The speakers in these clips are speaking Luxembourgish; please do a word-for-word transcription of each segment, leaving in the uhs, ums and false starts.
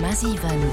Ma sieben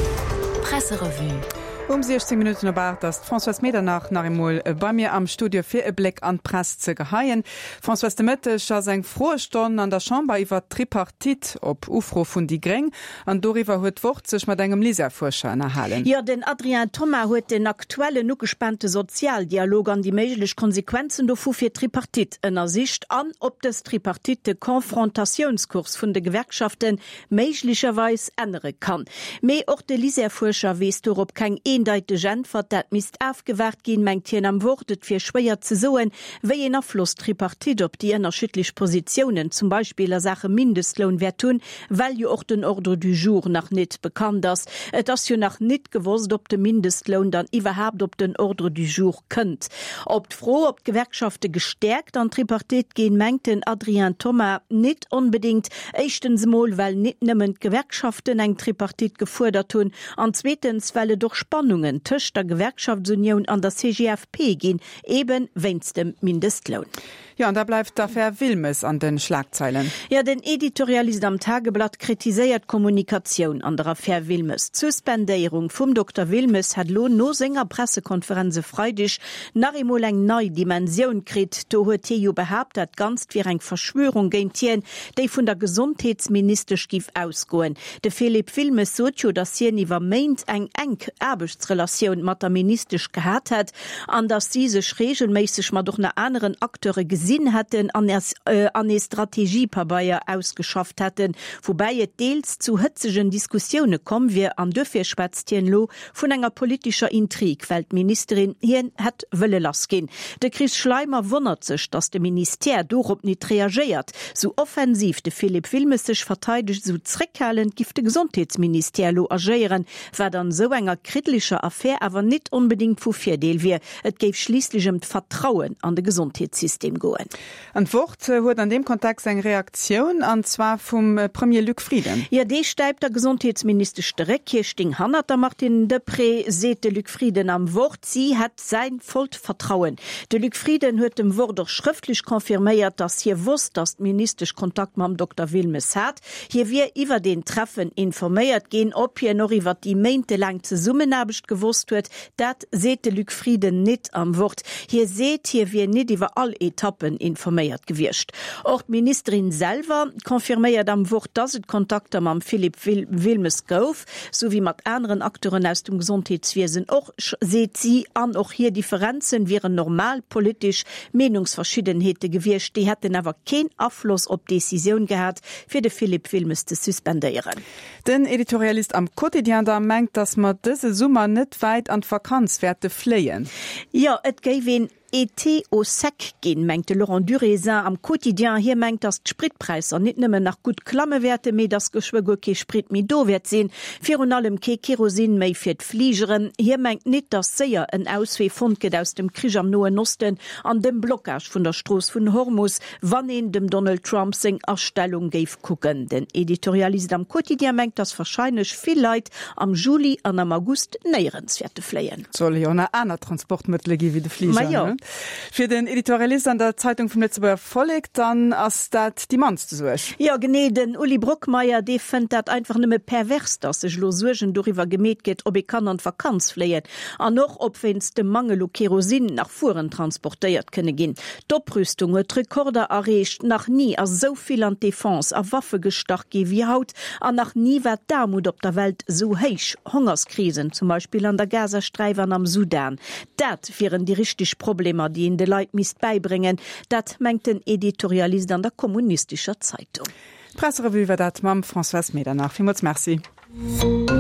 Presserevue. Um sechzehn Minuten about das François Medernach nach Mol bei mir am Studio fir e Blick an Press ze geheien. François de Mette scha seg frohe Stonnen an der Chamber iwwer Tripartit op Ufro vun die Greng an doriwer huet wort sech mat engem Liserforscher erhalen. Ja, den Adrian Thomas huet den aktuelle nu gespannte Sozialdialog an die méiglech Konsequenzen do vu fir Tripartit ënner Sicht an, ob des Tripartit de Konfrontationskurs vun de Gewerkschaften méiglicherweis ändere kann. Mei och de Liserforscher wees op kein Eindeite Genfert dat mist aufgewahrt gin mengt hien am Wortet fir schwéier ze soen, wéi en Affluss Tripartit op die ënnerschittlech Positionen, zum Beispiel der Sache Mindestlohn wer tun, weil jo och den Ordre du jour nach net bekannt ass. Et ass jo nach net gewusst, ob de Mindestlohn dann iwwerhaupt op den Ordre du jour kënnt. Ob froh ob Gewerkschafte gestärkt an Tripartit gehen mengt den Adrian Thomas net unbedingt echtens Mol, weil net nëmmen Gewerkschaften eng Tripartit gefordert hun, an zweitens weil durch Spannungen töcht der Gewerkschaftsunion an der C G F P gehen, eben wenn's dem Mindestlohn. Ja, und da bleibt dafür Wilmes an den Schlagzeilen. Ja, den Editorialist am Tageblatt kritisiert Kommunikation an der Affäre Wilmes. Suspendierung vom Doktor Wilmes hat lo no senger Pressekonferenze Freitag nach einmal eng neue Dimension krit. Do huet Theo behauptet, ganz wie eng Verschwörung gegen Tien, die von der Gesundheitsminister skif ausgoen. De Philipp Wilmes sotjo, dass hier niwer meint eng eng Arbeitsrelation mit der Minister gehabt hat, an dass diese regelmäßig mal durch eine anderen Akteure gesehen Sinn hätten an äh, eine Strategie per Bayer ausgeschafft hätten, wobei es teils zu hitzigen Diskussionen kommen wir an dürfen Spätztienlo von einer politischer Intrig, weil die Ministerin hier hat wollen lassen. Der Chris Schleimer wundert sich, dass der Minister darauf nicht reagiert. So offensiv der Philipp Wilmes sich verteidigt, so zurückhalten, gibt der Gesundheitsminister agieren, war dann so einer kritischer Affäre, aber nicht unbedingt für Vierdeel wir. Es geht schließlich um Vertrauen an das Gesundheitssystem gehen. An Wort huet an dem Kontext eng Reaktion an zwar vum äh, Premier Luc Frieden. Ja, de steibt der Gesundheitsminister Streck hier sting Hannah der Martin Depré sete Luc Frieden am Wort, sie hat sein voll Vertrauen. De Luc Frieden huet dem Wort doch schriftlich konfirmiert, dass hier wusst, dass ministerisch Kontakt mit Doktor Wilmes hat. Hier wir iwwer den Treffen informiert gehen, ob hier noch iwwer die Meinte lang zu summen habecht gewusst huet, dat sete Luc Frieden net am Wort. Hier seht hier wir net iwwer all Etappen informiert gewircht. Auch die Ministerin selber konfirmiert am Wort, dass es Kontakte mit Philipp Wilmes gouf, sowie mit anderen Akteuren aus dem Gesundheitswesen. Auch seht sie an, auch hier Differenzen wären normal politisch Meinungsverschiedenheiten gewircht. Die hätten aber keinen Einfluss auf die Decision gehabt, für den Philipp Wilmes zu suspendieren. Den Editorialist am Quotidien da meint, dass man diese Summe nicht weit an Vakanzwerte flehen. Ja, es gäbe E T O sec gin mengte Laurent Durésin am Quotidien hier mengt das Spritpreiser nicht nimmer nach gut Klammewerte me das Geschwgo ke Sprit mi do wert sehen Fi allem ke Kerosin mei fir Fliegeren hier mengt net das Säier en Auswee fundket aus dem Krieg am Noen Osten an dem Blockage vun der Stroß vun Hormus wann en dem Donald Trump seg Erstellung geif kucken. Den Editorialist am Quotidien mengt das wahrscheinlich viel Leid am Juli an am August neierenswerte fleien. Soll ja eine andere Transportmittel wie de Flieger. Ja. Für den Editorialist an der Zeitung vom Letzteburger Volk, dann as dat die Manns zu such. Ja, genau, den Uli Brockmeier, der findet das einfach nicht mehr pervers, dass sich Losurgen darüber gemäht geht, ob ich kann an Vakanz flehen. Und noch, ob wenn's dem Mangel an Kerosin nach Fuhren transportiert können gehen. Doprüstung hat Rekorde erreicht, nach nie als so viel an Defense, an Waffe gestacht wie Haut, und nach nie wird da Mut auf der Welt so heisch. Hungerskrisen, zum Beispiel an der Gazastreife und am Sudan. Das wären die richtig Probleme, die in de Leiit mis beibringen, dat mengt den Editorialist an der kommunistischer Zeitung. Presserevue war dat mam François Medernach. Vielmals merci.